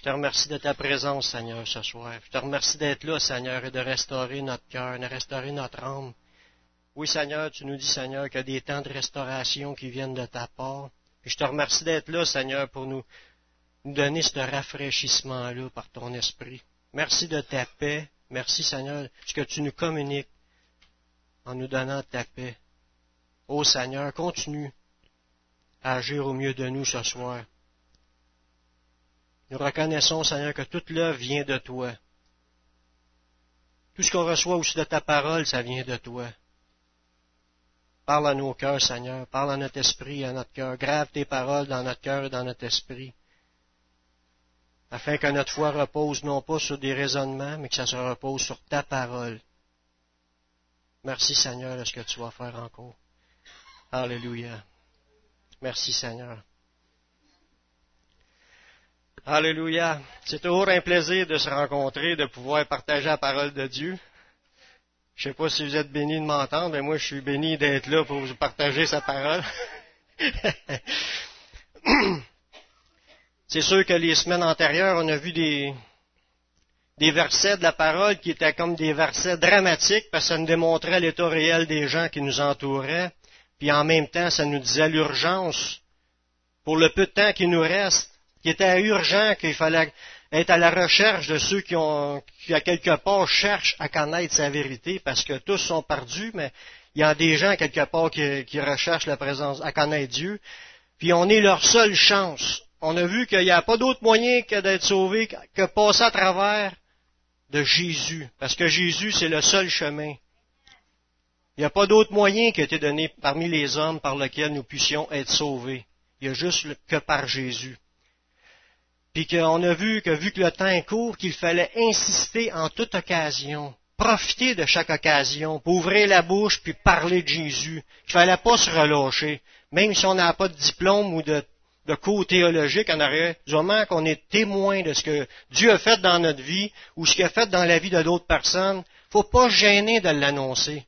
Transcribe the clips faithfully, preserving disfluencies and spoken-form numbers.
te remercie de ta présence, Seigneur, ce soir. Je te remercie d'être là, Seigneur, et de restaurer notre cœur, de restaurer notre âme. Oui, Seigneur, tu nous dis, Seigneur, qu'il y a des temps de restauration qui viennent de ta part. Et je te remercie d'être là, Seigneur, pour nous, nous donner ce rafraîchissement-là par ton esprit. Merci de ta paix. Merci, Seigneur, ce que tu nous communiques en nous donnant ta paix. Ô Seigneur, continue à agir au mieux de nous ce soir. Nous reconnaissons, Seigneur, que toute l'œuvre vient de toi. Tout ce qu'on reçoit aussi de ta parole, ça vient de toi. Parle à nos cœurs, Seigneur. Parle à notre esprit, à notre cœur. Grave tes paroles dans notre cœur et dans notre esprit. Afin que notre foi repose non pas sur des raisonnements, mais que ça se repose sur ta parole. Merci, Seigneur, de ce que tu vas faire encore. Alléluia. Merci, Seigneur. Alléluia. C'est toujours un plaisir de se rencontrer, de pouvoir partager la parole de Dieu. Je ne sais pas si vous êtes bénis de m'entendre, mais moi je suis béni d'être là pour vous partager sa parole. C'est sûr que les semaines antérieures, on a vu des, des versets de la parole qui étaient comme des versets dramatiques parce que ça nous démontrait l'état réel des gens qui nous entouraient. Puis en même temps, ça nous disait l'urgence pour le peu de temps qui nous reste, qui était urgent, qu'il fallait être à la recherche de ceux qui, ont, qui à quelque part, cherchent à connaître sa vérité, parce que tous sont perdus, mais il y a des gens, quelque part, qui, qui recherchent la présence, à connaître Dieu, puis on est leur seule chance. On a vu qu'il n'y a pas d'autre moyen que d'être sauvé, que passer à travers de Jésus, parce que Jésus, c'est le seul chemin. Il n'y a pas d'autre moyen qui a été donné parmi les hommes par lequel nous puissions être sauvés. Il y a juste que par Jésus. Puis qu'on a vu que, vu que le temps est court, qu'il fallait insister en toute occasion, profiter de chaque occasion, pour ouvrir la bouche puis parler de Jésus. Il fallait pas se relâcher, même si on n'a pas de diplôme ou de, de cours théologique en arrière, du moment qu'on est témoin de ce que Dieu a fait dans notre vie ou ce qu'il a fait dans la vie de d'autres personnes, faut pas se gêner de l'annoncer.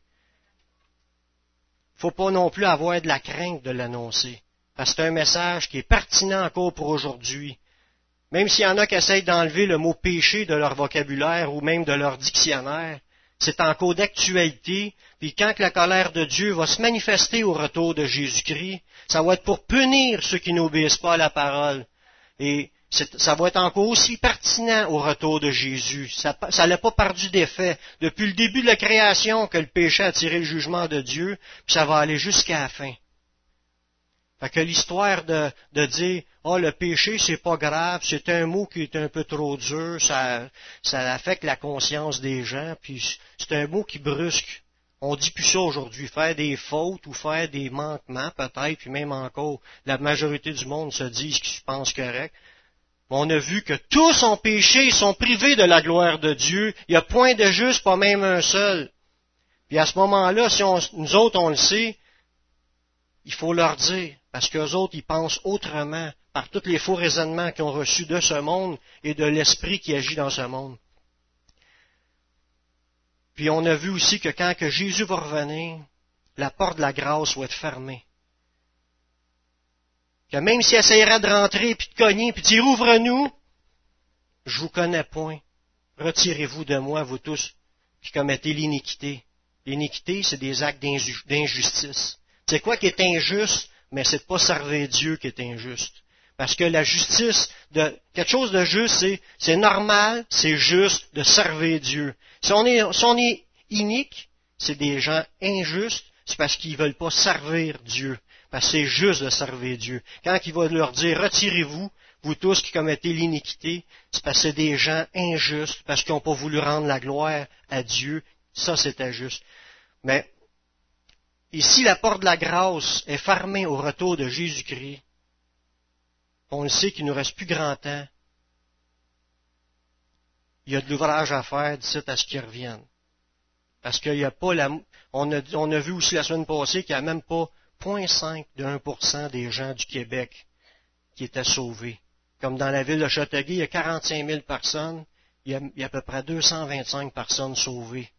Faut pas non plus avoir de la crainte de l'annoncer, parce que c'est un message qui est pertinent encore pour aujourd'hui. Même s'il y en a qui essayent d'enlever le mot péché de leur vocabulaire ou même de leur dictionnaire, c'est encore d'actualité, puis quand que la colère de Dieu va se manifester au retour de Jésus-Christ, ça va être pour punir ceux qui n'obéissent pas à la parole. Et ça va être encore aussi pertinent au retour de Jésus. Ça n'a pas perdu d'effet. Depuis le début de la création que le péché a tiré le jugement de Dieu, puis ça va aller jusqu'à la fin. Fait que l'histoire de, de dire « Ah, oh, le péché, c'est pas grave, c'est un mot qui est un peu trop dur, ça, ça affecte la conscience des gens, puis c'est un mot qui brusque. » On dit plus ça aujourd'hui, faire des fautes ou faire des manquements peut-être, puis même encore, la majorité du monde se dit ce qu'ils pensent correct. Mais on a vu que tous ont péché, ils sont privés de la gloire de Dieu, il n'y a point de juste, pas même un seul. Puis à ce moment-là, si on, nous autres on le sait, il faut leur dire, parce qu'eux autres, ils pensent autrement, par tous les faux raisonnements qu'ils ont reçus de ce monde et de l'esprit qui agit dans ce monde. Puis on a vu aussi que quand que Jésus va revenir, la porte de la grâce va être fermée. Que même s'il essaiera de rentrer, puis de cogner, puis de dire « Ouvre-nous », je vous connais point. Retirez-vous de moi, vous tous, qui commettez l'iniquité. L'iniquité, c'est des actes d'injustice. C'est quoi qui est injuste? Mais c'est de pas servir Dieu qui est injuste. Parce que la justice, de, quelque chose de juste, c'est, c'est normal, c'est juste de servir Dieu. Si on est, si on est inique, c'est des gens injustes, c'est parce qu'ils veulent pas servir Dieu. Parce que c'est juste de servir Dieu. Quand il va leur dire, retirez-vous, vous tous qui commettez l'iniquité, c'est parce que c'est des gens injustes, parce qu'ils n'ont pas voulu rendre la gloire à Dieu. Ça, c'est injuste. Mais, ici, la porte de la grâce est fermée au retour de Jésus-Christ. On le sait qu'il ne nous reste plus grand temps. Il y a de l'ouvrage à faire d'ici à ce qu'il revienne. Parce qu'il n'y a pas la... On a, on a vu aussi la semaine passée qu'il n'y a même pas zéro virgule cinq de un pour cent des gens du Québec qui étaient sauvés. Comme dans la ville de Châteauguay, il y a quarante-cinq mille personnes, il y a, il y a à peu près deux cent vingt-cinq personnes sauvées.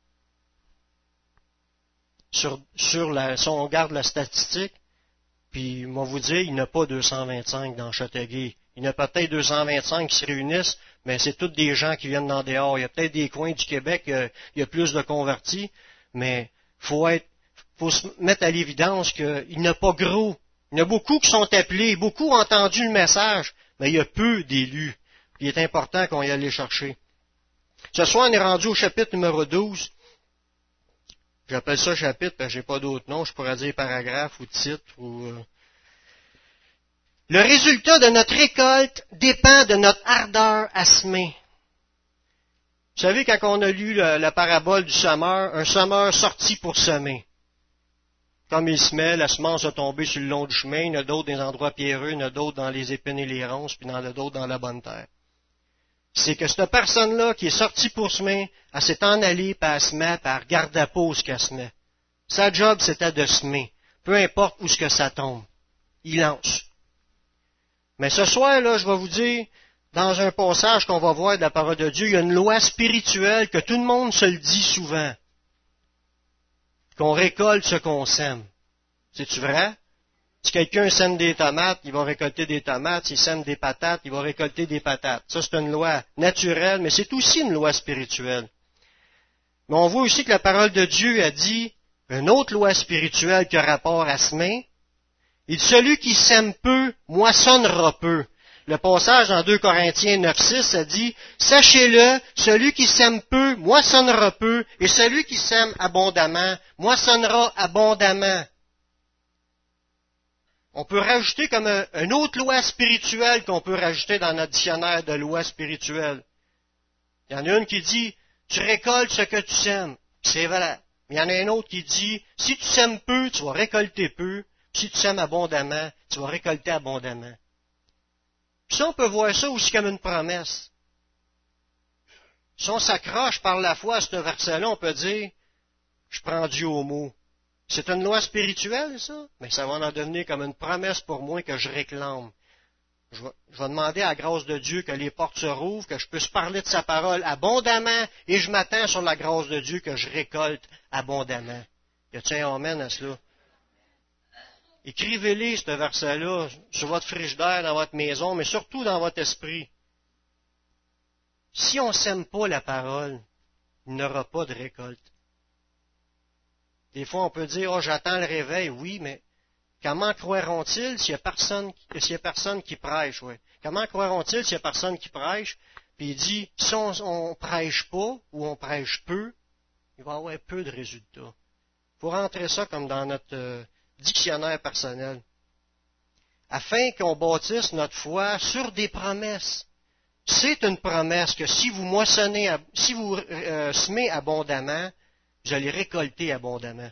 Sur, sur la, si on regarde la statistique, puis moi vous dire, il n'y en a pas deux cent vingt-cinq dans Châteauguay, Il y en a peut-être deux cent vingt-cinq qui se réunissent, mais c'est tous des gens qui viennent d'en dehors. Il y a peut-être des coins du Québec, euh, il y a plus de convertis, mais faut être, faut se mettre à l'évidence qu'il n'y en a pas gros. Il y en a beaucoup qui sont appelés, beaucoup ont entendu le message, mais il y a peu d'élus. Il est important qu'on y aille les chercher. Ce soir, on est rendu au chapitre numéro douze. J'appelle ça chapitre parce que j'ai pas d'autre nom. Je pourrais dire paragraphe ou titre ou... Euh... Le résultat de notre récolte dépend de notre ardeur à semer. Vous savez, quand on a lu la, la parabole du semeur, un semeur sorti pour semer. Comme il semait, la semence a tombé sur le long du chemin. Il y en a d'autres dans les endroits pierreux, il y en a d'autres dans les épines et les ronces, puis il y en a d'autres dans la bonne terre. C'est que cette personne-là qui est sortie pour semer, elle s'est en allée, puis elle semait, puis elle regarde la pause qu'elle semait. Sa job, c'était de semer. Peu importe où ce que ça tombe. Il lance. Mais ce soir, là, je vais vous dire, dans un passage qu'on va voir de la parole de Dieu, il y a une loi spirituelle que tout le monde se le dit souvent. Qu'on récolte ce qu'on sème. C'est-tu vrai? Si quelqu'un sème des tomates, il va récolter des tomates. S'il sème des patates, il va récolter des patates. Ça, c'est une loi naturelle, mais c'est aussi une loi spirituelle. Mais on voit aussi que la parole de Dieu a dit une autre loi spirituelle qui a rapport à semer. Il dit, celui qui sème peu, moissonnera peu. Le passage dans deux Corinthiens neuf six, ça dit, sachez-le, celui qui sème peu, moissonnera peu, et celui qui sème abondamment, moissonnera abondamment. On peut rajouter comme un, une autre loi spirituelle qu'on peut rajouter dans notre dictionnaire de lois spirituelles. Il y en a une qui dit, tu récoltes ce que tu sèmes. C'est vrai. Mais il y en a une autre qui dit, si tu sèmes peu, tu vas récolter peu. Si tu sèmes abondamment, tu vas récolter abondamment. Puis ça, on peut voir ça aussi comme une promesse. Si on s'accroche par la foi à ce verset-là, on peut dire, je prends Dieu au mot. C'est une loi spirituelle, ça, mais ça va en devenir comme une promesse pour moi que je réclame. Je vais, je vais demander à la grâce de Dieu que les portes se rouvrent, que je puisse parler de sa parole abondamment, et je m'attends sur la grâce de Dieu que je récolte abondamment. Y a-t-il un amen à cela? Écrivez-les, ce verset-là, sur votre frigidaire, dans votre maison, mais surtout dans votre esprit. Si on ne sème pas la parole, il n'y aura pas de récolte. Des fois, on peut dire, oh, j'attends le réveil. Oui, mais comment croiront-ils s'il n'y a personne, s'il y a personne qui prêche? Ouais. Comment croiront-ils s'il n'y a personne qui prêche? Puis il dit, si on ne prêche pas ou on prêche peu, il va y avoir peu de résultats. Il faut rentrer ça comme dans notre euh, dictionnaire personnel. Afin qu'on bâtisse notre foi sur des promesses. C'est une promesse que si vous moissonnez, si vous euh, semez abondamment, vous allez récolter abondamment.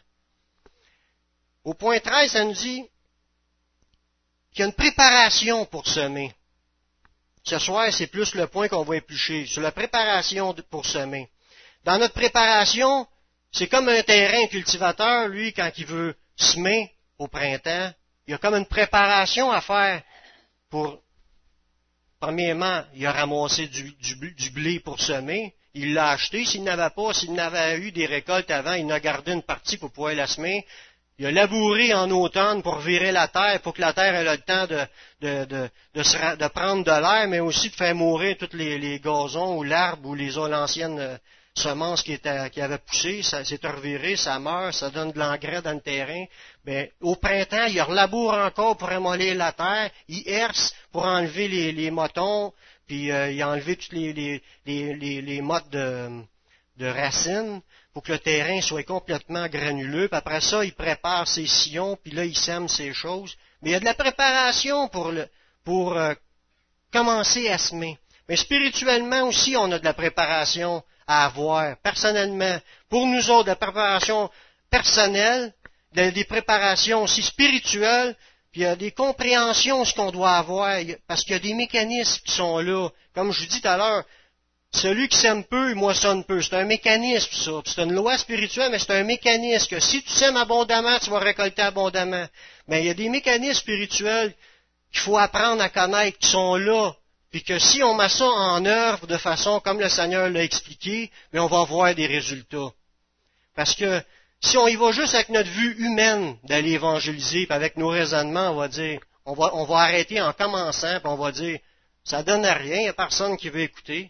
Au point treize, ça nous dit qu'il y a une préparation pour semer. Ce soir, c'est plus le point qu'on va éplucher, sur la préparation pour semer. Dans notre préparation, c'est comme un terrain cultivateur, lui, quand il veut semer au printemps, il y a comme une préparation à faire pour, premièrement, il a ramassé du, du, du blé pour semer, il l'a acheté, s'il n'avait pas, s'il n'avait eu des récoltes avant, il en a gardé une partie pour pouvoir la semer. Il a labouré en automne pour virer la terre, pour que la terre ait le temps de, de, de, de, se, de prendre de l'air, mais aussi de faire mourir tous les, les gazons ou l'arbre ou les l'ancienne semence qui, était, qui avait poussé, ça s'est reviré, ça meurt, ça donne de l'engrais dans le terrain. Bien, au printemps, il relaboure encore pour amollir la terre, il herse pour enlever les, les motons, puis euh, il a enlevé toutes les, les, les, les, les mottes de, de racines, pour que le terrain soit complètement granuleux, puis après ça, il prépare ses sillons, puis là, il sème ses choses. Mais il y a de la préparation pour, le, pour euh, commencer à semer. Mais spirituellement aussi, on a de la préparation à avoir, personnellement. Pour nous autres, de la préparation personnelle, des préparations aussi spirituelles, puis il y a des compréhensions ce qu'on doit avoir, parce qu'il y a des mécanismes qui sont là. Comme je vous dis tout à l'heure, celui qui sème peu, il moissonne peu. C'est un mécanisme, ça. C'est une loi spirituelle, mais c'est un mécanisme que si tu sèmes abondamment, tu vas récolter abondamment. Mais il y a des mécanismes spirituels qu'il faut apprendre à connaître, qui sont là, puis que si on met ça en œuvre de façon comme le Seigneur l'a expliqué, mais on va voir des résultats. Parce que si on y va juste avec notre vue humaine d'aller évangéliser, puis avec nos raisonnements, on va dire, on va, on va arrêter en commençant, puis on va dire, Ça donne à rien, il n'y a personne qui veut écouter.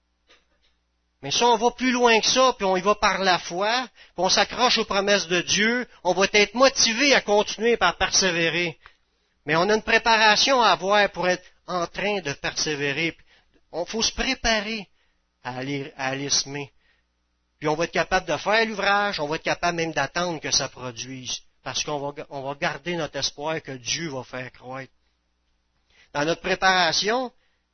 Mais si on va plus loin que ça, puis on y va par la foi, puis on s'accroche aux promesses de Dieu, on va être motivé à continuer par persévérer. Mais on a une préparation à avoir pour être en train de persévérer. Il faut se préparer à aller, à aller semer. Puis on va être capable de faire l'ouvrage, on va être capable même d'attendre que ça produise. Parce qu'on va, on va garder notre espoir que Dieu va faire croître. Dans notre préparation,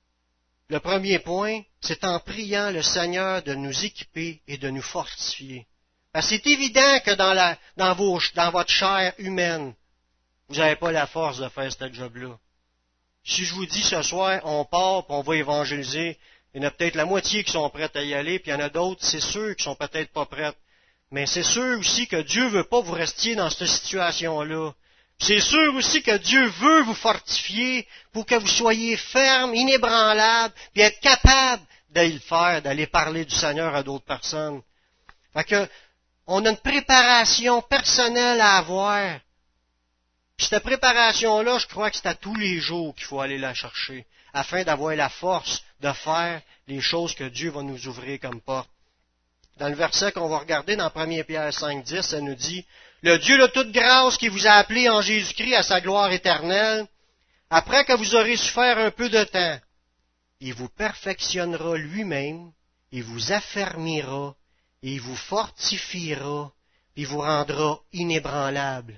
le premier point, c'est en priant le Seigneur de nous équiper et de nous fortifier. Parce que c'est évident que dans, la, dans, vos, dans votre chair humaine, vous n'avez pas la force de faire ce job-là. Si je vous dis ce soir, on part, puis on va évangéliser, il y en a peut-être la moitié qui sont prêtes à y aller, puis il y en a d'autres, c'est sûr, qui sont peut-être pas prêtes. Mais c'est sûr aussi que Dieu veut pas que vous restiez dans cette situation-là. C'est sûr aussi que Dieu veut vous fortifier pour que vous soyez ferme, inébranlable, puis être capable d'aller le faire, d'aller parler du Seigneur à d'autres personnes. Fait que, on a une préparation personnelle à avoir. Puis cette préparation-là, je crois que c'est à tous les jours qu'il faut aller la chercher, afin d'avoir la force de faire les choses que Dieu va nous ouvrir comme porte. Dans le verset qu'on va regarder dans premier Pierre cinq dix, ça nous dit « Le Dieu de toute grâce qui vous a appelé en Jésus-Christ à sa gloire éternelle, après que vous aurez souffert un peu de temps, il vous perfectionnera lui-même, il vous affermira, et il vous fortifiera, et vous rendra inébranlable. »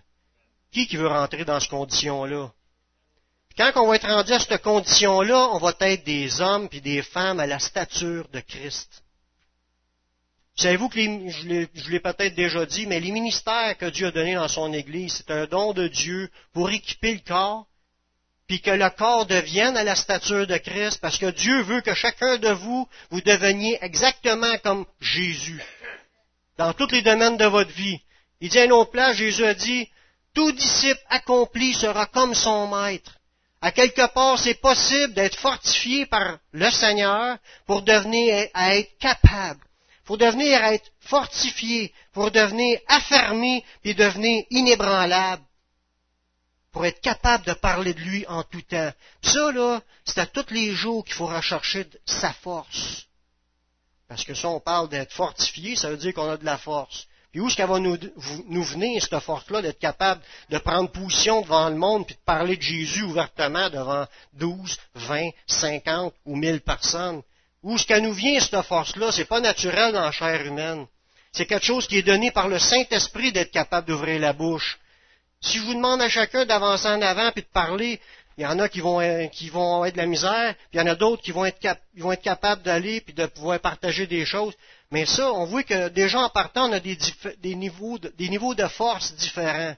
Qui qui veut rentrer dans cette condition-là? Quand on va être rendu à cette condition-là, on va être des hommes et des femmes à la stature de Christ. Savez-vous que les, je l'ai, je l'ai peut-être déjà dit, mais les ministères que Dieu a donnés dans son Église, c'est un don de Dieu pour équiper le corps, puis que le corps devienne à la stature de Christ, parce que Dieu veut que chacun de vous, vous deveniez exactement comme Jésus, dans tous les domaines de votre vie. Il dit à une autre place, Jésus a dit, « Tout disciple accompli sera comme son maître. » À quelque part, c'est possible d'être fortifié par le Seigneur pour devenir à être capable. Pour devenir à être fortifié, pour devenir affermi et devenir inébranlable, pour être capable de parler de lui en tout temps. Puis ça, là, c'est à tous les jours qu'il faut rechercher sa force. Parce que ça, on parle d'être fortifié, ça veut dire qu'on a de la force. Puis où est-ce qu'elle va nous, nous venir, cette force-là, d'être capable de prendre position devant le monde puis de parler de Jésus ouvertement devant douze, vingt, cinquante ou mille personnes? Où est-ce qu'elle nous vient, cette force-là? C'est pas naturel dans la chair humaine. C'est quelque chose qui est donné par le Saint-Esprit d'être capable d'ouvrir la bouche. Si je vous demande à chacun d'avancer en avant puis de parler, il y en a qui vont, qui vont avoir de la misère, puis il y en a d'autres qui vont être, cap, ils vont être capables d'aller puis de pouvoir partager des choses. Mais ça, on voit que déjà en partant, on a des, des, niveaux, de, des niveaux de force différents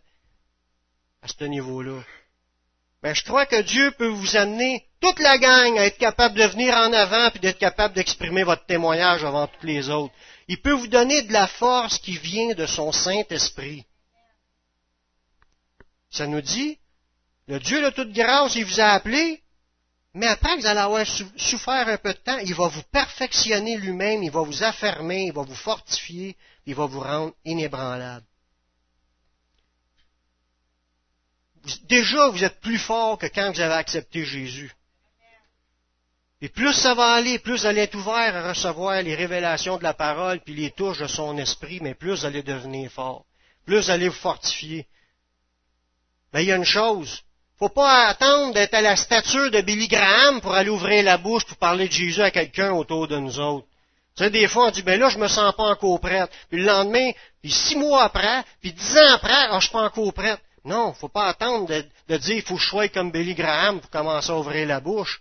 à ce niveau-là. Ben, je crois que Dieu peut vous amener toute la gang à être capable de venir en avant puis d'être capable d'exprimer votre témoignage avant tous les autres. Il peut vous donner de la force qui vient de son Saint-Esprit. Ça nous dit, le Dieu de toute grâce, il vous a appelé, mais après que vous allez avoir souffert un peu de temps, il va vous perfectionner lui-même, il va vous affermer, il va vous fortifier, il va vous rendre inébranlable. Déjà, vous êtes plus fort que quand vous avez accepté Jésus. Et plus ça va aller, plus vous allez être ouvert à recevoir les révélations de la parole, puis les touches de son esprit, mais plus vous allez devenir fort. Plus vous allez vous fortifier. Mais il y a une chose. Faut pas attendre d'être à la stature de Billy Graham pour aller ouvrir la bouche pour parler de Jésus à quelqu'un autour de nous autres. Tu sais, des fois, on dit, ben là, je me sens pas encore prête. Puis le lendemain, puis six mois après, puis dix ans après, ah, je suis pas encore prête. Non, faut pas attendre de, de dire, il faut que je sois comme Billy Graham pour commencer à ouvrir la bouche.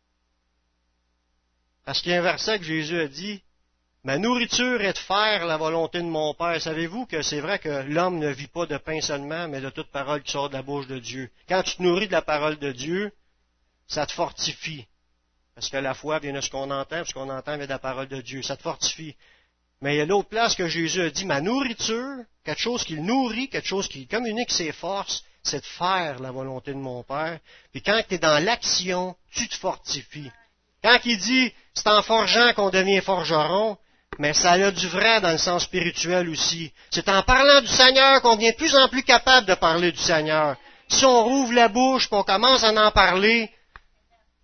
Parce qu'il y a un verset que Jésus a dit, « Ma nourriture est de faire la volonté de mon Père. » Savez-vous que c'est vrai que l'homme ne vit pas de pain seulement, mais de toute parole qui sort de la bouche de Dieu. Quand tu te nourris de la parole de Dieu, ça te fortifie. Parce que la foi vient de ce qu'on entend, ce qu'on entend vient de la parole de Dieu. Ça te fortifie. Mais il y a l'autre place que Jésus a dit, « Ma nourriture, quelque chose qui le nourrit, quelque chose qui communique ses forces, c'est de faire la volonté de mon Père. » Puis quand tu es dans l'action, tu te fortifies. Quand il dit, c'est en forgeant qu'on devient forgeron, mais ça a du vrai dans le sens spirituel aussi. C'est en parlant du Seigneur qu'on devient de plus en plus capable de parler du Seigneur. Si on rouvre la bouche et qu'on commence à en parler,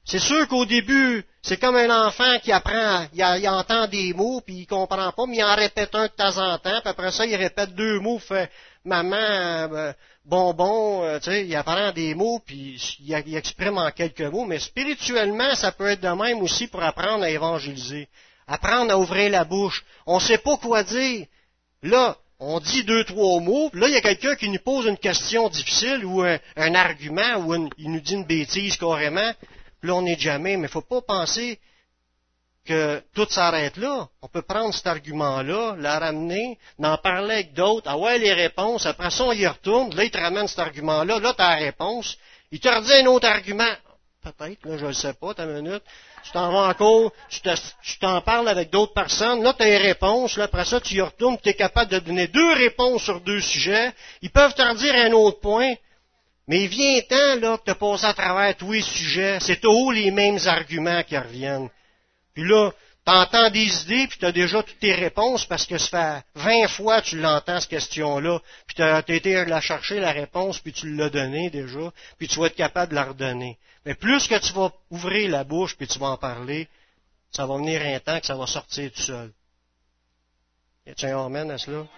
C'est sûr qu'au début, c'est comme un enfant qui apprend, il, a, il entend des mots, puis il comprend pas, mais il en répète un de temps en temps, puis après ça, il répète deux mots, fait maman, euh, bonbon, euh, tu sais, il apprend des mots, puis il, il exprime en quelques mots, mais spirituellement, ça peut être de même aussi pour apprendre à évangéliser, apprendre à ouvrir la bouche. On sait pas quoi dire. Là, on dit deux, trois mots, puis là, il y a quelqu'un qui nous pose une question difficile, ou un, un argument, ou une, il nous dit une bêtise carrément. Puis là, on n'est jamais, mais il ne faut pas penser que tout s'arrête là. On peut prendre cet argument-là, la ramener, en parler avec d'autres, ah ouais, les réponses, après ça, on y retourne, là, il te ramène cet argument-là, là, tu as la réponse, il te redit un autre argument, peut-être, là, je ne sais pas, t'as une minute, tu t'en vas encore, tu, te, tu t'en parles avec d'autres personnes, là, tu as les réponses, là, après ça, tu y retournes, tu es capable de donner deux réponses sur deux sujets, ils peuvent te redire un autre point. Mais il vient temps, là, que tu as passé à travers tous les sujets. C'est toujours les mêmes arguments qui reviennent. Puis là, tu entends des idées, puis tu as déjà toutes tes réponses, parce que ça fait vingt fois que tu l'entends, cette question-là, puis tu as été la chercher, la réponse, puis tu l'as donnée déjà, puis tu vas être capable de la redonner. Mais plus que tu vas ouvrir la bouche, puis tu vas en parler, ça va venir un temps que ça va sortir tout seul. Y a-t-il un amen à cela?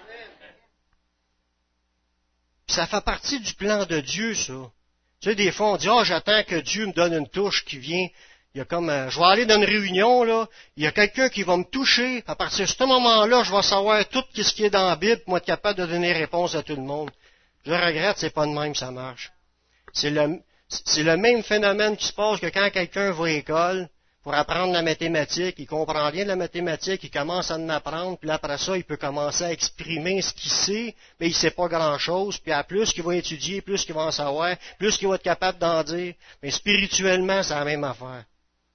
Ça fait partie du plan de Dieu, ça. Tu sais, des fois, on dit, ah, oh, j'attends que Dieu me donne une touche qui vient. Il y a comme, euh, je vais aller dans une réunion, là. Il y a quelqu'un qui va me toucher. À partir de ce moment-là, je vais savoir tout ce qui est dans la Bible pour être capable de donner réponse à tout le monde. Je regrette, c'est pas de même, ça marche. C'est le, c'est le même phénomène qui se passe que quand quelqu'un va à l'école pour apprendre la mathématique, il comprend bien de la mathématique, il commence à en apprendre, puis après ça, il peut commencer à exprimer ce qu'il sait, mais il sait pas grand-chose, puis à plus qu'il va étudier, plus qu'il va en savoir, plus qu'il va être capable d'en dire. Mais spirituellement, c'est la même affaire.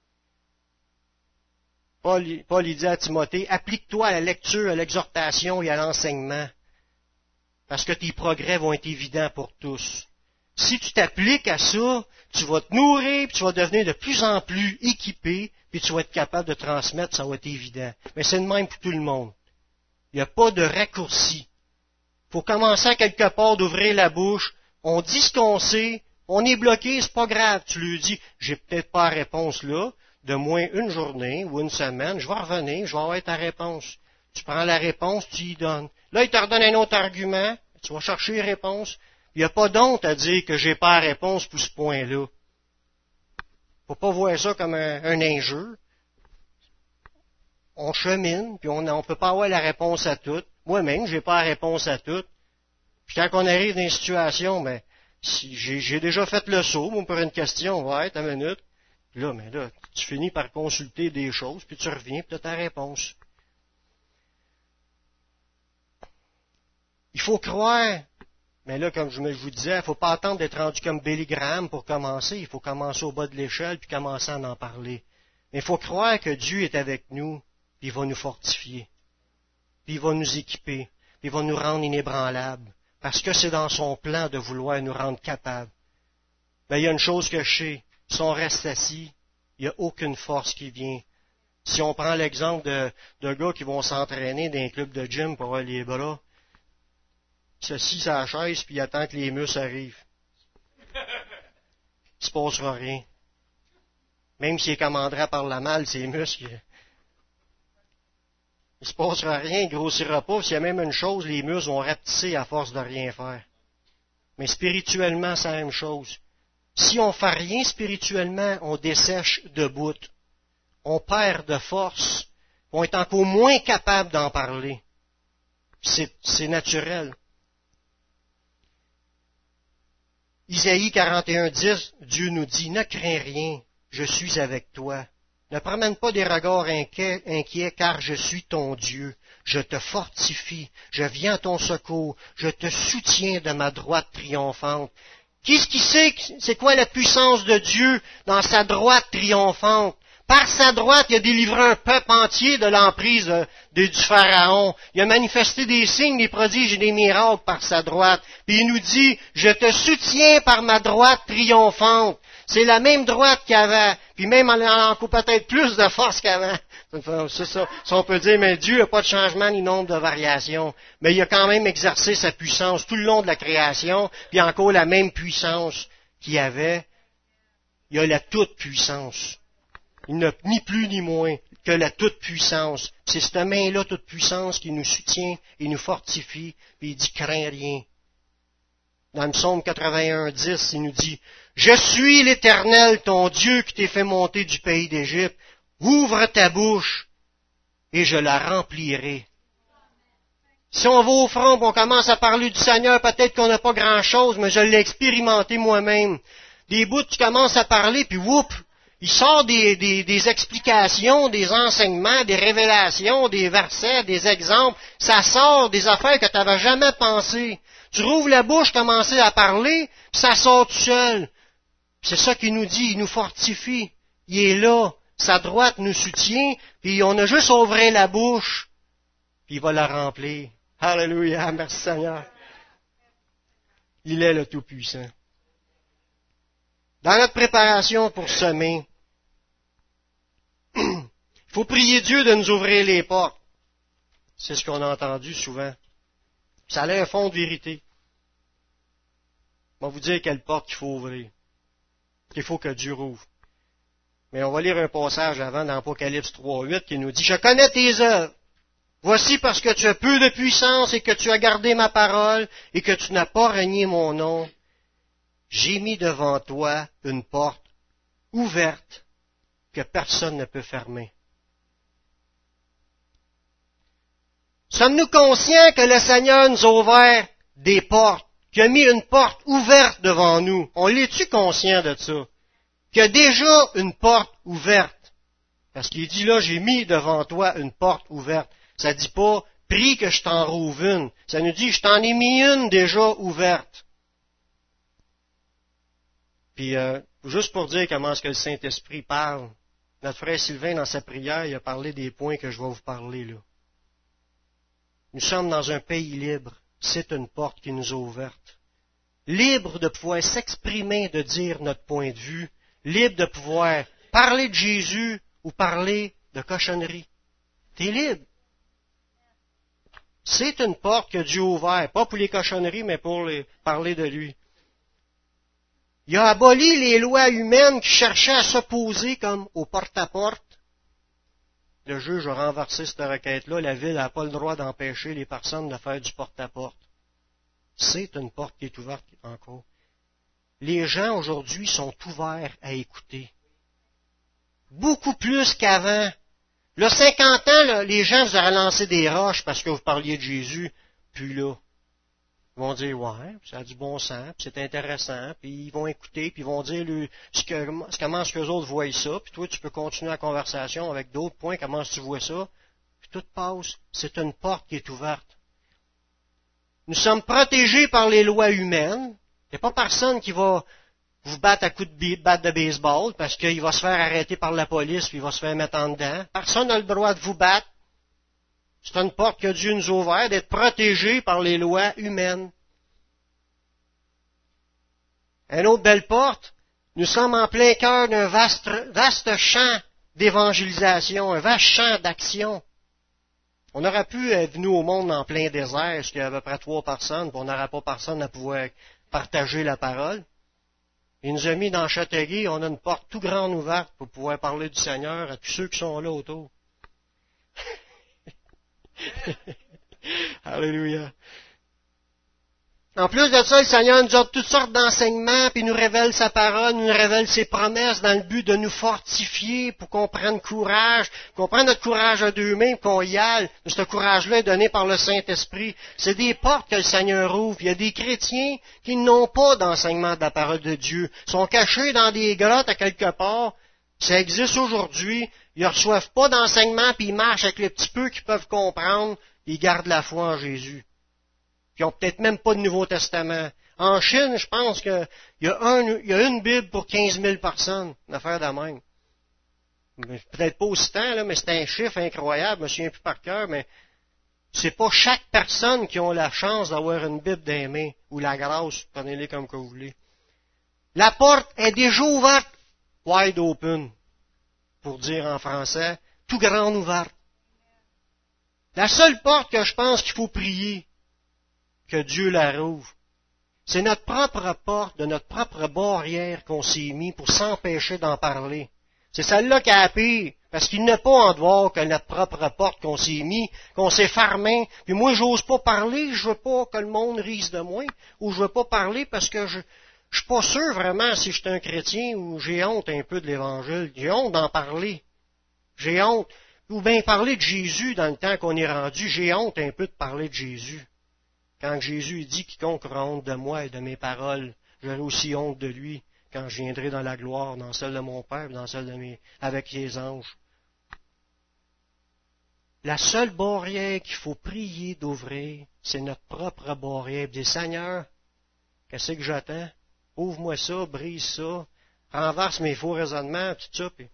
Paul, Paul il dit à Timothée, applique-toi à la lecture, à l'exhortation et à l'enseignement, parce que tes progrès vont être évidents pour tous. Si tu t'appliques à ça, tu vas te nourrir, puis tu vas devenir de plus en plus équipé, puis tu vas être capable de transmettre, ça va être évident. Mais c'est le même pour tout le monde. Il n'y a pas de raccourci. Il faut commencer à quelque part d'ouvrir la bouche. On dit ce qu'on sait, on est bloqué, c'est pas grave. Tu lui dis, j'ai peut-être pas la réponse là, de moins une journée ou une semaine, je vais revenir, je vais avoir ta réponse. Tu prends la réponse, tu y donnes. Là, il te redonne un autre argument, tu vas chercher les réponses. Il n'y a pas d'honte à dire que j'ai pas la réponse pour ce point-là. Faut pas voir ça comme un, un injure. On chemine, puis on ne peut pas avoir la réponse à tout. Moi-même, j'ai pas la réponse à tout. Puis quand on arrive dans une situation, ben, si j'ai, j'ai déjà fait le saut, moi, pour une question, ouais, t'as une minute. Là, mais là, tu finis par consulter des choses, puis tu reviens, puis tu as ta réponse. Il faut croire. Mais là, comme je vous disais, il ne faut pas attendre d'être rendu comme Billy Graham pour commencer. Il faut commencer au bas de l'échelle, puis commencer à en parler. Mais il faut croire que Dieu est avec nous, puis il va nous fortifier, puis il va nous équiper, puis il va nous rendre inébranlables, parce que c'est dans son plan de vouloir nous rendre capables. Mais il y a une chose que je sais, si on reste assis, il n'y a aucune force qui vient. Si on prend l'exemple de, de gars qui vont s'entraîner dans un club de gym pour avoir les bras, s'assit sur la chaise, puis il attend que les muscles arrivent. Il ne se passera rien. Même s'il commanderait par la malle, ses muscles, il ne se passera rien, il ne grossira pas. S'il y a même une chose, les muscles vont rapetisser à force de rien faire. Mais spirituellement, c'est la même chose. Si on ne fait rien spirituellement, on dessèche de bout. On perd de force. On est encore moins capable d'en parler. C'est, c'est naturel. Isaïe quarante et un, dix, Dieu nous dit, ne crains rien, je suis avec toi. Ne promène pas des regards inquiets, inquiets, car je suis ton Dieu. Je te fortifie, je viens à ton secours, je te soutiens de ma droite triomphante. Qui est-ce qui sait c'est quoi la puissance de Dieu dans sa droite triomphante? Par sa droite, il a délivré un peuple entier de l'emprise de, de, du Pharaon. Il a manifesté des signes, des prodiges et des miracles par sa droite. Puis il nous dit, je te soutiens par ma droite triomphante. C'est la même droite qu'avant, puis même en encore peut-être plus de force qu'avant. C'est ça. Ça, on peut dire, mais Dieu n'a pas de changement ni nombre de variations. Mais il a quand même exercé sa puissance tout le long de la création, puis encore la même puissance qu'il avait. il a la toute-puissance. Il n'a ni plus ni moins que la toute-puissance. C'est cette main-là, toute-puissance, qui nous soutient et nous fortifie, puis il dit, crains rien. Dans le psaume quatre-vingt-un, dix, il nous dit, je suis l'Éternel, ton Dieu, qui t'ai fait monter du pays d'Égypte. Ouvre ta bouche, et je la remplirai. Si on va au front, on commence à parler du Seigneur, peut-être qu'on n'a pas grand-chose, mais je l'ai expérimenté moi-même. Des bouts, tu commences à parler, puis whoop, il sort des, des, des explications, des enseignements, des révélations, des versets, des exemples. Ça sort des affaires que tu n'avais jamais pensées. Tu rouvres la bouche, commencer à parler, puis ça sort tout seul. C'est ça qu'il nous dit, il nous fortifie. Il est là, sa droite nous soutient, puis on a juste à ouvrir la bouche, puis il va la remplir. Alléluia, merci Seigneur. Il est le Tout-Puissant. Dans notre préparation pour semer, il faut prier Dieu de nous ouvrir les portes. C'est ce qu'on a entendu souvent. Ça a un fond de vérité. On va vous dire quelle porte il faut ouvrir. Qu'il faut que Dieu rouvre. Mais on va lire un passage avant dans Apocalypse trois huit qui nous dit, « Je connais tes œuvres. Voici parce que tu as peu de puissance et que tu as gardé ma parole et que tu n'as pas renié mon nom. J'ai mis devant toi une porte ouverte que personne ne peut fermer. » Sommes-nous conscients que le Seigneur nous a ouvert des portes, qu'il a mis une porte ouverte devant nous? On l'est-tu conscient de ça? Qu'il y a déjà une porte ouverte. Parce qu'il dit là, j'ai mis devant toi une porte ouverte. Ça dit pas, prie que je t'en rouvre une. Ça nous dit, je t'en ai mis une déjà ouverte. Puis, euh, juste pour dire comment est-ce que le Saint-Esprit parle, notre frère Sylvain, dans sa prière, il a parlé des points que je vais vous parler là. Nous sommes dans un pays libre. C'est une porte qui nous est ouverte. Libre de pouvoir s'exprimer, de dire notre point de vue. Libre de pouvoir parler de Jésus ou parler de cochonnerie. T'es libre. C'est une porte que Dieu a ouverte, pas pour les cochonneries, mais pour les, parler de lui. Il a aboli les lois humaines qui cherchaient à s'opposer comme au porte-à-porte. Le juge a renversé cette requête-là. La ville n'a pas le droit d'empêcher les personnes de faire du porte-à-porte. C'est une porte qui est ouverte encore. Les gens aujourd'hui sont ouverts à écouter. Beaucoup plus qu'avant. Là, cinquante ans, là, les gens vous auraient lancé des roches parce que vous parliez de Jésus. Puis là, ils vont dire, ouais, ça a du bon sens, puis c'est intéressant, puis ils vont écouter, puis ils vont dire le, ce que, comment est-ce qu'eux autres voient ça, puis toi, tu peux continuer la conversation avec d'autres points, comment est-ce que tu vois ça, puis tout passe. C'est une porte qui est ouverte. Nous sommes protégés par les lois humaines. Il n'y a pas personne qui va vous battre à coups de batte de baseball parce qu'il va se faire arrêter par la police puis il va se faire mettre en dedans. Personne n'a le droit de vous battre. C'est une porte que Dieu nous a ouverte, d'être protégés par les lois humaines. Une autre belle porte, nous sommes en plein cœur d'un vaste, vaste champ d'évangélisation, un vaste champ d'action. On aurait pu être venu au monde en plein désert, parce qu'il y avait à peu près trois personnes, puis on n'aurait pas personne à pouvoir partager la parole. Il nous a mis dans Châteauguay, on a une porte tout grande ouverte pour pouvoir parler du Seigneur à tous ceux qui sont là autour. Alléluia. En plus de ça, le Seigneur nous offre toutes sortes d'enseignements, puis nous révèle sa parole, nous révèle ses promesses dans le but de nous fortifier pour qu'on prenne courage, qu'on prenne notre courage à deux mains, qu'on y aille. Ce courage-là est donné par le Saint-Esprit. C'est des portes que le Seigneur ouvre. Il y a des chrétiens qui n'ont pas d'enseignement de la parole de Dieu. Ils sont cachés dans des grottes à quelque part. Ça existe aujourd'hui. Ils ne reçoivent pas d'enseignement, puis ils marchent avec le petit peu qu'ils peuvent comprendre. Ils gardent la foi en Jésus. Puis ils n'ont peut-être même pas de Nouveau Testament. En Chine, je pense qu'il y a, un, il y a une Bible pour quinze mille personnes, une affaire de même. Peut-être pas aussi tant, là, mais c'est un chiffre incroyable, je me souviens plus par cœur, mais c'est pas chaque personne qui a la chance d'avoir une Bible dans les mains, ou la grâce, prenez-les comme que vous voulez. La porte est déjà ouverte, wide open, pour dire en français, tout grande ouverte. La seule porte que je pense qu'il faut prier, que Dieu la rouvre, C'est notre propre porte, de notre propre barrière qu'on s'est mis pour s'empêcher d'en parler. C'est celle-là qui a la pire, parce qu'il n'est pas en dehors que notre propre porte qu'on s'est mis, qu'on s'est fermé, puis moi j'ose pas parler, je veux pas que le monde rise de moi, ou je veux pas parler parce que je, je suis pas sûr vraiment si je suis un chrétien ou j'ai honte un peu de l'Évangile, j'ai honte d'en parler, j'ai honte, ou bien parler de Jésus dans le temps qu'on est rendu, j'ai honte un peu de parler de Jésus. Quand Jésus dit « Quiconque aura honte de moi et de mes paroles, j'aurai aussi honte de lui quand je viendrai dans la gloire, dans celle de mon Père, dans celle de mes, avec les anges. » La seule barrière qu'il faut prier d'ouvrir, c'est notre propre barrière. Dis, Seigneur, qu'est-ce que j'attends? Ouvre-moi ça, brise ça, renverse mes faux raisonnements, tout ça. Puis,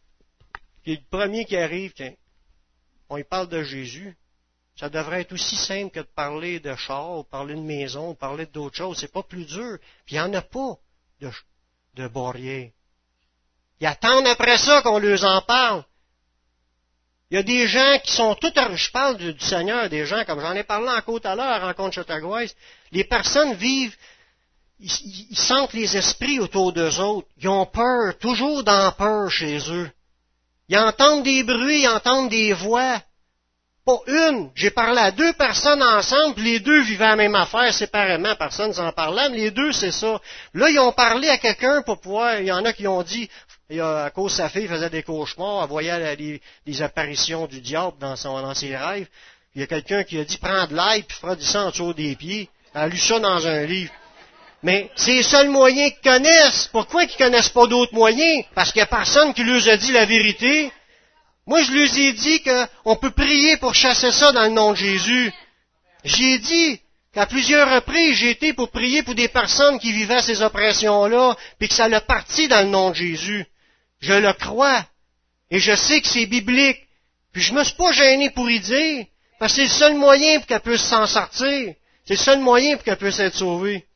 puis le premier qui arrive, tiens, on y parle de Jésus. Ça devrait être aussi simple que de parler de char, ou parler de maison, ou parler d'autres choses. C'est pas plus dur. Puis il n'y en a pas de, de barrière. Ils attendent après ça qu'on leur en parle. Il y a des gens qui sont tout... Je parle du, du Seigneur, des gens, comme j'en ai parlé encore tout à l'heure, à Rencontre Chautauquoise. Les personnes vivent, ils, ils sentent les esprits autour d'eux autres. Ils ont peur, toujours dans peur chez eux. Ils entendent des bruits, ils entendent des voix. Pas une. J'ai parlé à deux personnes ensemble, puis les deux vivaient la même affaire séparément. Personne s'en parlait, mais les deux, c'est ça. Là, ils ont parlé à quelqu'un pour pouvoir... Il y en a qui ont dit... À cause de sa fille faisait des cauchemars, elle voyait des, des apparitions du diable dans, son, dans ses rêves. Il y a quelqu'un qui a dit, prends de l'ail, puis fera du sang en dessous des pieds. Elle a lu ça dans un livre. Mais c'est les seuls moyens qu'ils connaissent. Pourquoi ils connaissent pas d'autres moyens? Parce qu'il n'y a personne qui leur a dit la vérité. Moi, je leur ai dit qu'on peut prier pour chasser ça dans le nom de Jésus. J'ai dit qu'à plusieurs reprises, j'ai été pour prier pour des personnes qui vivaient ces oppressions-là, puis que ça l'a parti dans le nom de Jésus. Je le crois. Et je sais que c'est biblique. Puis je me suis pas gêné pour y dire, parce que c'est le seul moyen pour qu'elle puisse s'en sortir. C'est le seul moyen pour qu'elle puisse être sauvée.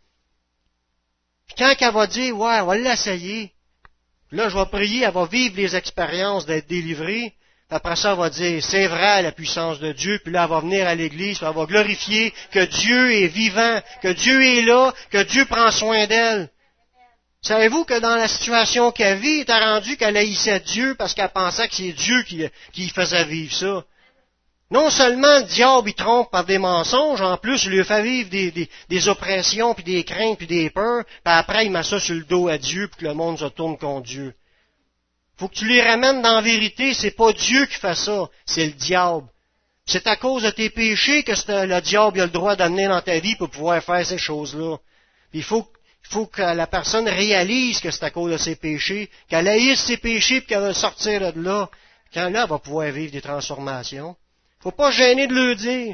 Puis quand elle va dire, ouais, on va l'essayer. Là, je vais prier, elle va vivre les expériences d'être délivrée. Après ça, elle va dire, c'est vrai la puissance de Dieu, puis là, elle va venir à l'Église, puis elle va glorifier que Dieu est vivant, que Dieu est là, que Dieu prend soin d'elle. Savez-vous que dans la situation qu'elle vit, elle a rendu qu'elle haïssait Dieu parce qu'elle pensait que c'est Dieu qui, qui faisait vivre ça. Non seulement le diable, il trompe par des mensonges, en plus, il lui fait vivre des, des, des oppressions, puis des craintes, puis des peurs, puis après, il met ça sur le dos à Dieu, puis que le monde se tourne contre Dieu. Faut que tu les ramènes dans la vérité, c'est pas Dieu qui fait ça, c'est le diable. C'est à cause de tes péchés que le diable a le droit d'amener dans ta vie pour pouvoir faire ces choses-là. Puis il faut, il faut que la personne réalise que c'est à cause de ses péchés, qu'elle haïsse ses péchés, puis qu'elle va sortir de là. Quand là, elle va pouvoir vivre des transformations. Faut pas gêner de le dire.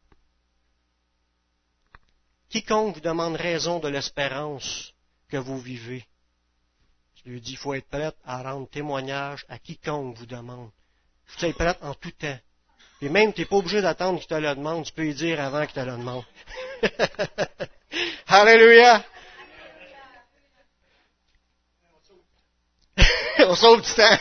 Quiconque vous demande raison de l'espérance que vous vivez, je lui dis, il faut être prête à rendre témoignage à quiconque vous demande. Il faut être prête en tout temps. Et même, tu n'es pas obligé d'attendre qu'il te le demande, tu peux lui dire avant qu'il te le demande. Alléluia! On sauve du temps.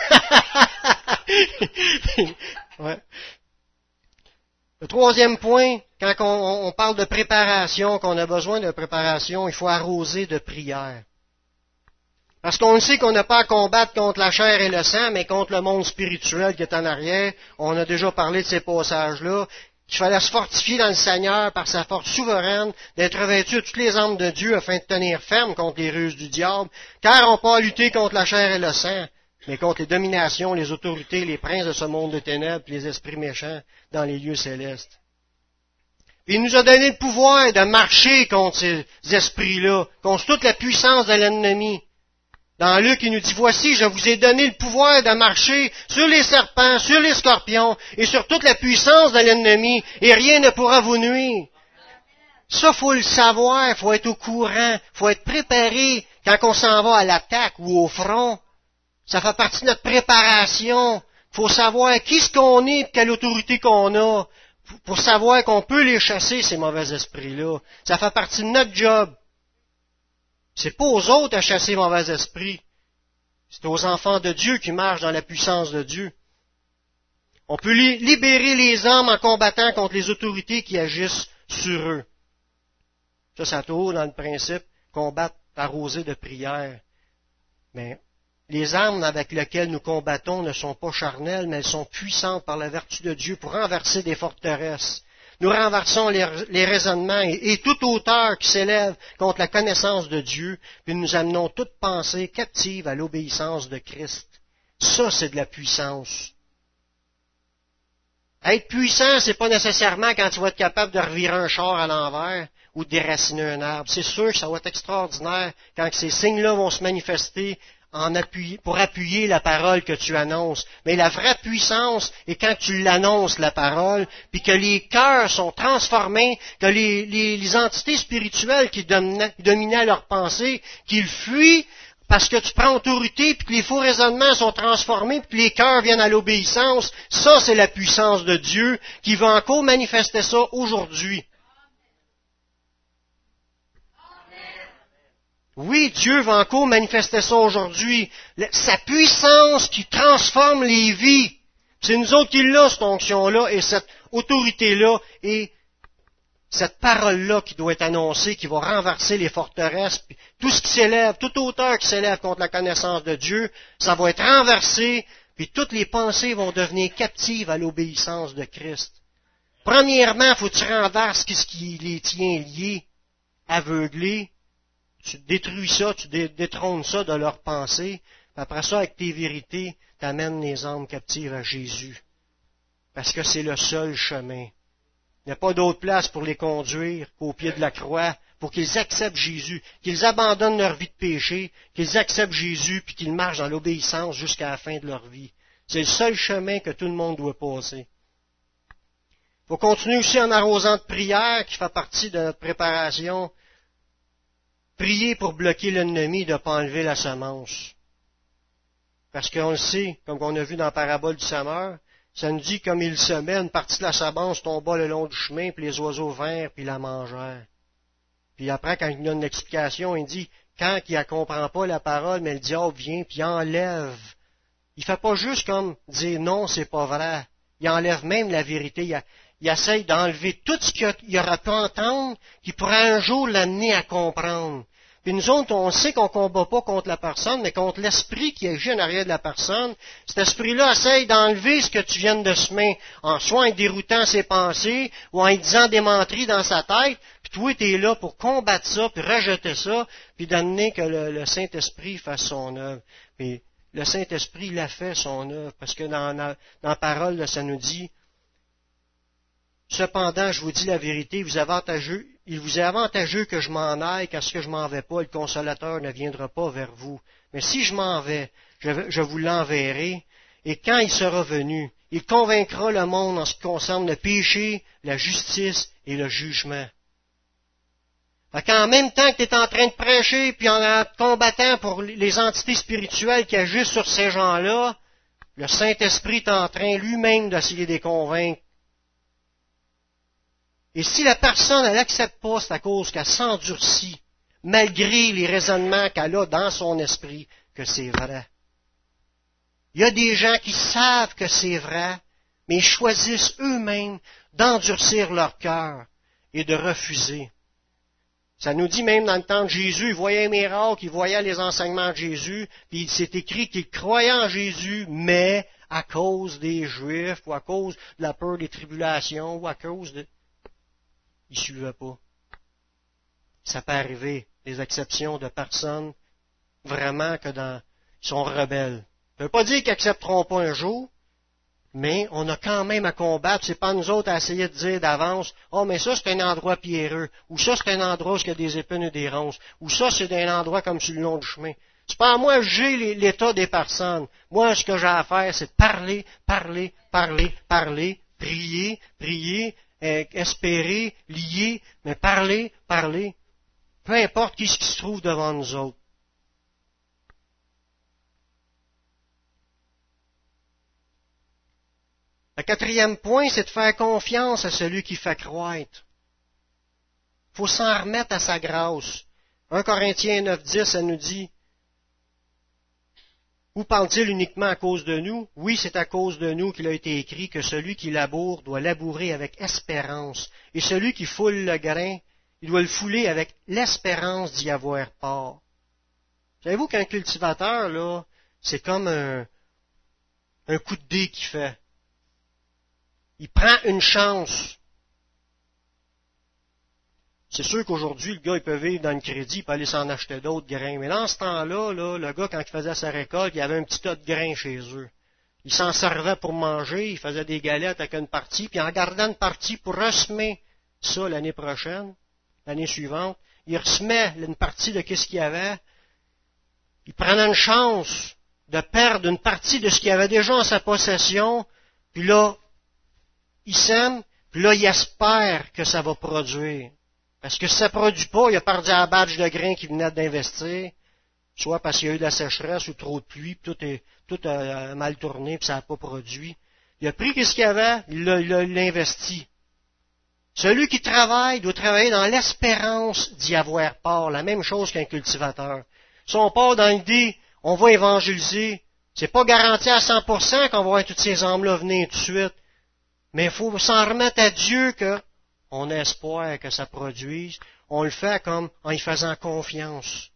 Ouais. Le troisième point, quand on, on parle de préparation, qu'on a besoin de préparation, il faut arroser de prière. Parce qu'on sait qu'on n'a pas à combattre contre la chair et le sang, mais contre le monde spirituel qui est en arrière. On a déjà parlé de ces passages-là. Qu'il fallait se fortifier dans le Seigneur par sa force souveraine, d'être revêtu de toutes les armes de Dieu afin de tenir ferme contre les ruses du diable, car on n'a pas à lutter contre la chair et le sang, mais contre les dominations, les autorités, les princes de ce monde de ténèbres, les esprits méchants dans les lieux célestes. Puis il nous a donné le pouvoir de marcher contre ces esprits-là, contre toute la puissance de l'ennemi. Dans Luc, il nous dit, voici, je vous ai donné le pouvoir de marcher sur les serpents, sur les scorpions et sur toute la puissance de l'ennemi, et rien ne pourra vous nuire. Ça, faut le savoir, faut être au courant, faut être préparé quand on s'en va à l'attaque ou au front. Ça fait partie de notre préparation. Faut savoir qui ce qu'on est et quelle autorité qu'on a pour savoir qu'on peut les chasser, ces mauvais esprits-là. Ça fait partie de notre job. C'est pas aux autres à chasser les mauvais esprits. C'est aux enfants de Dieu qui marchent dans la puissance de Dieu. On peut li- libérer les hommes en combattant contre les autorités qui agissent sur eux. Ça, ça tourne dans le principe combattre arrosé de prière. Mais les armes avec lesquelles nous combattons ne sont pas charnelles, mais elles sont puissantes par la vertu de Dieu pour renverser des forteresses. Nous renversons les, les raisonnements et, et toute hauteur qui s'élève contre la connaissance de Dieu, puis nous amenons toute pensée captive à l'obéissance de Christ. Ça, c'est de la puissance. Être puissant, c'est pas nécessairement quand tu vas être capable de revirer un char à l'envers ou de déraciner un arbre. C'est sûr que ça va être extraordinaire quand ces signes-là vont se manifester en appui, pour appuyer la parole que tu annonces. Mais la vraie puissance est quand tu l'annonces, la parole, puis que les cœurs sont transformés, que les, les, les entités spirituelles qui dominaient, dominaient leurs pensées, qu'ils fuient parce que tu prends autorité, puis que les faux raisonnements sont transformés, puis que les cœurs viennent à l'obéissance. Ça, c'est la puissance de Dieu qui va encore manifester ça aujourd'hui. Oui, Dieu va encore manifester ça aujourd'hui. Sa puissance qui transforme les vies. C'est nous autres qui l'avons, cette onction-là, et cette autorité-là, et cette parole-là qui doit être annoncée, qui va renverser les forteresses, puis tout ce qui s'élève, toute hauteur qui s'élève contre la connaissance de Dieu, ça va être renversé, puis toutes les pensées vont devenir captives à l'obéissance de Christ. Premièrement, il faut que tu renverses ce qui les tient liés, aveuglés. Tu détruis ça, tu détrônes ça de leurs pensées, puis après ça, avec tes vérités, tu amènes les âmes captives à Jésus. Parce que c'est le seul chemin. Il n'y a pas d'autre place pour les conduire qu'au pied de la croix, pour qu'ils acceptent Jésus, qu'ils abandonnent leur vie de péché, qu'ils acceptent Jésus, puis qu'ils marchent dans l'obéissance jusqu'à la fin de leur vie. C'est le seul chemin que tout le monde doit passer. Il faut continuer aussi en arrosant de prière, qui fait partie de notre préparation. Prier pour bloquer l'ennemi de ne pas enlever la semence. Parce qu'on le sait, comme on a vu dans la parabole du semeur, ça nous dit comme il semait, une partie de la semence tomba le long du chemin, puis les oiseaux vinrent, puis la mangèrent. Puis après, quand il donne l'explication, il dit, quand il ne comprend pas la parole, mais le diable vient, puis il enlève. Il ne fait pas juste comme dire non, c'est pas vrai. Il enlève même la vérité. Il, a, il essaye d'enlever tout ce qu'il aura pu entendre, qui pourrait un jour l'amener à comprendre. Puis nous autres, on sait qu'on ne combat pas contre la personne, mais contre l'esprit qui agit en arrière de la personne. Cet esprit-là essaye d'enlever ce que tu viens de semer, en soit en déroutant ses pensées, ou en disant des menteries dans sa tête, puis toi, tu es là pour combattre ça, puis rejeter ça, puis d'amener que le, le Saint-Esprit fasse son œuvre. Puis le Saint-Esprit l'a fait, son œuvre, parce que dans, dans, dans la parole, ça nous dit, cependant, je vous dis la vérité, vous avantageux, il vous est avantageux que je m'en aille, car ce que je m'en vais pas, le consolateur ne viendra pas vers vous. Mais si je m'en vais, je, je vous l'enverrai, et quand il sera venu, il convaincra le monde en ce qui concerne le péché, la justice et le jugement. Fait qu'en même temps que tu es en train de prêcher, puis en combattant pour les entités spirituelles qui agissent sur ces gens-là, le Saint-Esprit est en train lui-même d'essayer de les convaincre. Et si la personne, elle n'accepte pas, c'est à cause qu'elle s'endurcit, malgré les raisonnements qu'elle a dans son esprit, que c'est vrai. Il y a des gens qui savent que c'est vrai, mais ils choisissent eux-mêmes d'endurcir leur cœur et de refuser. Ça nous dit même dans le temps de Jésus, il voyait les miracles, il voyait les enseignements de Jésus, puis il s'est écrit qu'il croyait en Jésus, mais à cause des Juifs, ou à cause de la peur des tribulations, ou à cause de... Il ne suivait pas. Ça peut arriver, des exceptions de personnes, vraiment que dans, ils sont rebelles. Ça ne veut pas dire qu'ils n'accepteront pas un jour, mais on a quand même à combattre. C'est pas nous autres à essayer de dire d'avance, oh, mais ça c'est un endroit pierreux, ou ça c'est un endroit où il y a des épines et des ronces, ou ça c'est un endroit comme sur le long du chemin. C'est pas à moi j'ai l'état des personnes. Moi, ce que j'ai à faire, c'est parler, parler, parler, parler, prier, prier, espérer, lier, mais parler, parler, peu importe qui ce qui se trouve devant nous autres. Le quatrième point, c'est de faire confiance à celui qui fait croître. Il faut s'en remettre à sa grâce. un Corinthiens neuf dix, ça nous dit, où parle-t-il uniquement à cause de nous? Oui, c'est à cause de nous qu'il a été écrit que celui qui laboure doit labourer avec espérance, et celui qui foule le grain il doit le fouler avec l'espérance d'y avoir part. Savez-vous qu'un cultivateur, là, c'est comme un, un coup de dé qu'il fait. Il prend une chance. C'est sûr qu'aujourd'hui, le gars, il peut vivre dans le crédit, il peut aller s'en acheter d'autres grains. Mais dans ce temps-là, là, le gars, quand il faisait sa récolte, il avait un petit tas de grains chez eux. Il s'en servait pour manger, il faisait des galettes avec une partie, puis en gardant une partie pour ressemer ça l'année prochaine, l'année suivante, il ressemait une partie de ce qu'il y avait. Il prenait une chance de perdre une partie de ce qu'il avait déjà en sa possession, puis là, il sème, puis là, il espère que ça va produire. Parce que si ça ne produit pas, il a perdu la badge de grains qu'il venait d'investir, soit parce qu'il y a eu de la sécheresse ou trop de pluie, puis tout, est, tout a mal tourné, puis ça n'a pas produit. Il a pris ce qu'il y avait, il l'a, il l'a investi. Celui qui travaille doit travailler dans l'espérance d'y avoir part, la même chose qu'un cultivateur. Si on part dans l'idée, on va évangéliser, c'est pas garanti à cent pour cent qu'on va voir toutes ces âmes-là venir tout de suite. Mais il faut s'en remettre à Dieu qu'on a espoir que ça produise. On le fait comme en y faisant confiance.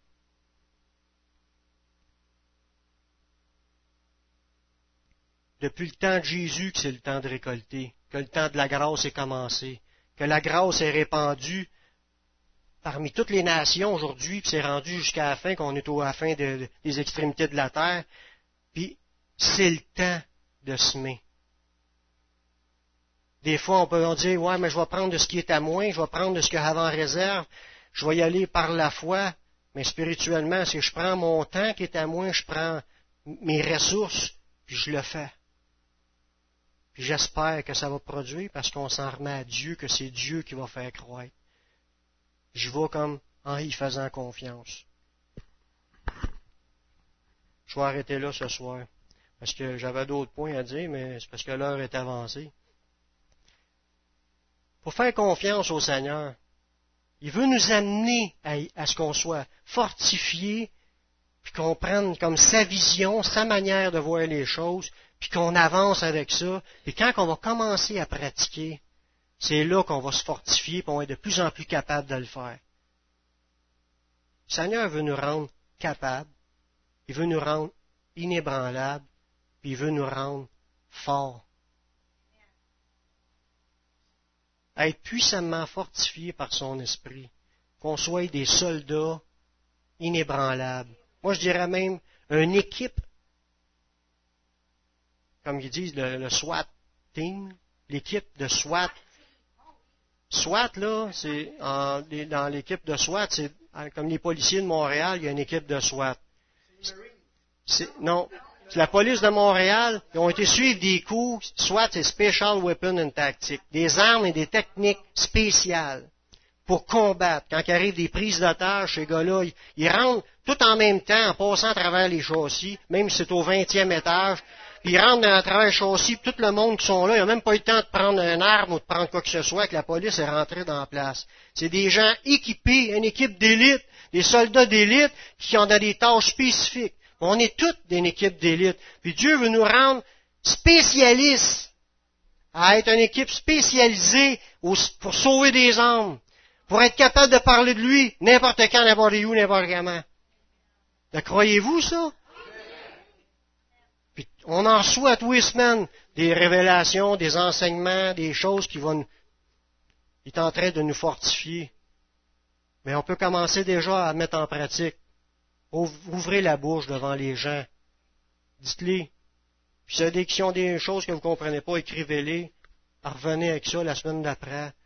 Depuis le temps de Jésus que c'est le temps de récolter, que le temps de la grâce est commencé, que la grâce est répandue parmi toutes les nations aujourd'hui, puis c'est rendu jusqu'à la fin, qu'on est à la fin de, des extrémités de la terre, puis c'est le temps de semer. Des fois, on peut en dire, ouais, mais je vais prendre de ce qui est à moi, je vais prendre de ce que j'avais en réserve, je vais y aller par la foi, mais spirituellement, c'est que je prends mon temps qui est à moi, je prends mes ressources, puis je le fais. Puis j'espère que ça va produire, parce qu'on s'en remet à Dieu, que c'est Dieu qui va faire croître. Je vais comme en y faisant confiance. Je vais arrêter là ce soir, parce que j'avais d'autres points à dire, mais c'est parce que l'heure est avancée. Pour faire confiance au Seigneur, il veut nous amener à, à ce qu'on soit fortifiés, puis qu'on prenne comme sa vision, sa manière de voir les choses, puis qu'on avance avec ça. Et quand on va commencer à pratiquer, c'est là qu'on va se fortifier, puis on va être de plus en plus capable de le faire. Le Seigneur veut nous rendre capables, il veut nous rendre inébranlables, puis il veut nous rendre forts. Être puissamment fortifiés par son esprit, qu'on soit des soldats inébranlables. Moi, je dirais même une équipe, comme ils disent, le, le SWAT team, l'équipe de SWAT. SWAT, là, c'est en, dans l'équipe de SWAT, c'est comme les policiers de Montréal, il y a une équipe de SWAT. C'est, non, c'est la police de Montréal, ils ont été suivre des cours, SWAT, c'est Special Weapon and Tactics, des armes et des techniques spéciales pour combattre. Quand il arrive des prises d'otages, ces gars-là, ils, ils rentrent tout en même temps, en passant à travers les châssis, même si c'est au vingtième étage, puis ils rentrent à travers les châssis, puis tout le monde qui sont là, ils n'ont même pas eu le temps de prendre une arme ou de prendre quoi que ce soit, que la police est rentrée dans la place. C'est des gens équipés, une équipe d'élite, des soldats d'élite qui ont des tâches spécifiques. On est toutes une équipe d'élite. Puis Dieu veut nous rendre spécialistes, à être une équipe spécialisée pour sauver des âmes, pour être capable de parler de lui n'importe quand, n'importe où, n'importe comment. Le croyez-vous, ça? Puis on en reçoit tous les semaines des révélations, des enseignements, des choses qui vont nous... Il est en train de nous fortifier. Mais on peut commencer déjà à mettre en pratique. Ouvrez la bouche devant les gens. Dites-les. Puis s'il y a des, qui ont des choses que vous ne comprenez pas, écrivez-les. Revenez avec ça la semaine d'après.